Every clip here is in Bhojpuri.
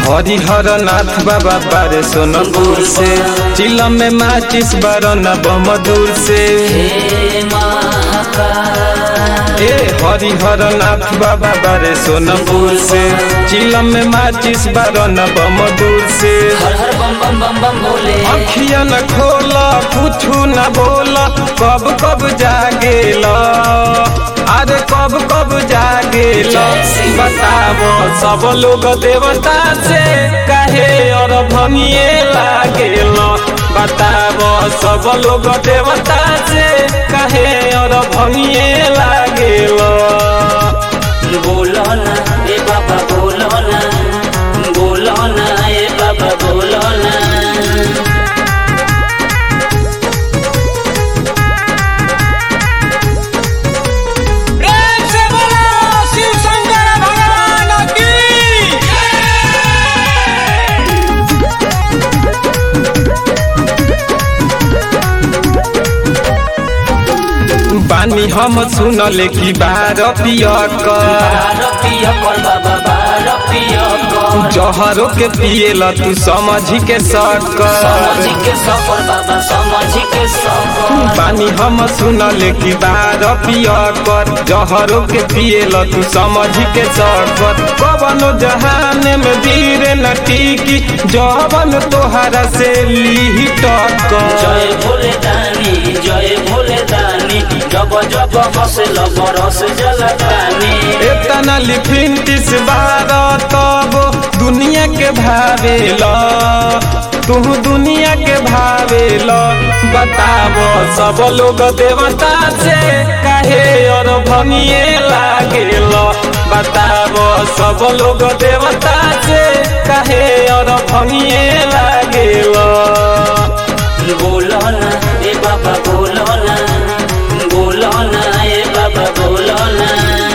हरिहर नाथ बाबा बारे सोनपुर से, चिलम में माचिस बरना बमदूर से। हरिहर नाथ बाबा बारे सोनपुर से, चिलम में माचिस बरना बमदूर से। अखिया न खोला कुछु न बोला, कब कब जागेला, अरे कब कब जागेला। बतावो सब लोग देवता से कहे और भंगिए लागेला। बतावो सब लोग देवता से कहे और भंगिए लागेला। बोलो ना ए बाबा बोलो ना, बोलो ना ए बाबा बोलो ना। बानी हम सुनले की बार जहरों के पिएला तू समझ के बानी हम सुनले की बार जहरों के पिएला तू समझ के सकत। कवनो जहान में वीर न टिकी, जवन तोहरा से ली टक्कर। जय भोले दानी, जय भोले दानी, जब जब हंसल बरस जलतानी। इतना लिफिंटिस बार तब दुनिया के भावेला, तू दुनिया के भावेला। बतावो सब लोग देवता से कहे और भंगिए लागेला। बतावो सब लोग देवता से कहे और भंगिए लागेला। बोलो ना ए बाबा बोलो ना, बोलो ना ए बाबा बोलो ना।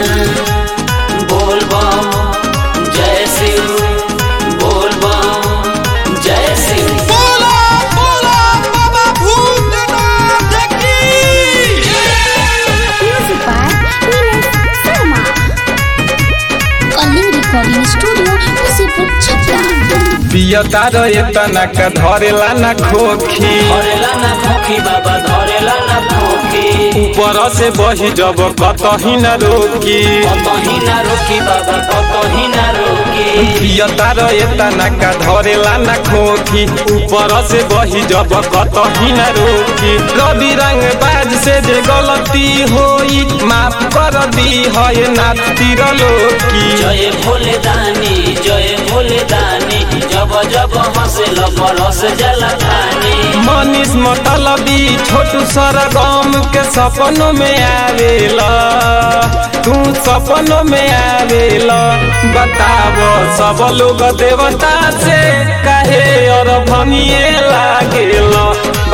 बोल बम जय शिव, बोल बम जय शिव। बोलो बोलो बाबा भूतनाथ की। Music by Nilesh Sharma. Calling recording studio, Hosipur Chhapra. पियता रहे तना का धरेला ना खोखी, धरेला ना खोखी बाबा धरेला ना खोखी। ऊपर से बही जब कतही न रोकी, कतही ना रोकी बाबा कतही ना रोकी। पियता रहे तना का धरेला ना खोखी, ऊपर से बही जब कतही न रोकी। रवि रंग बाज से जे गलती होई, माफ कर दी है नाथ तिरलोकी। जय भोले दानी, जय भोले दानी, जब जब हंसल बरस जलतानी। मनीष मतलबी छोटू सरगम के सपनों में आवेला, तू सपनों में आवेला। बतावो सब लोग देवता से कहे और भंगिए लागेला।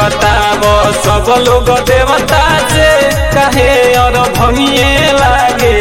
बतावो सब लोग देवता से कहे और भंगिए लागे।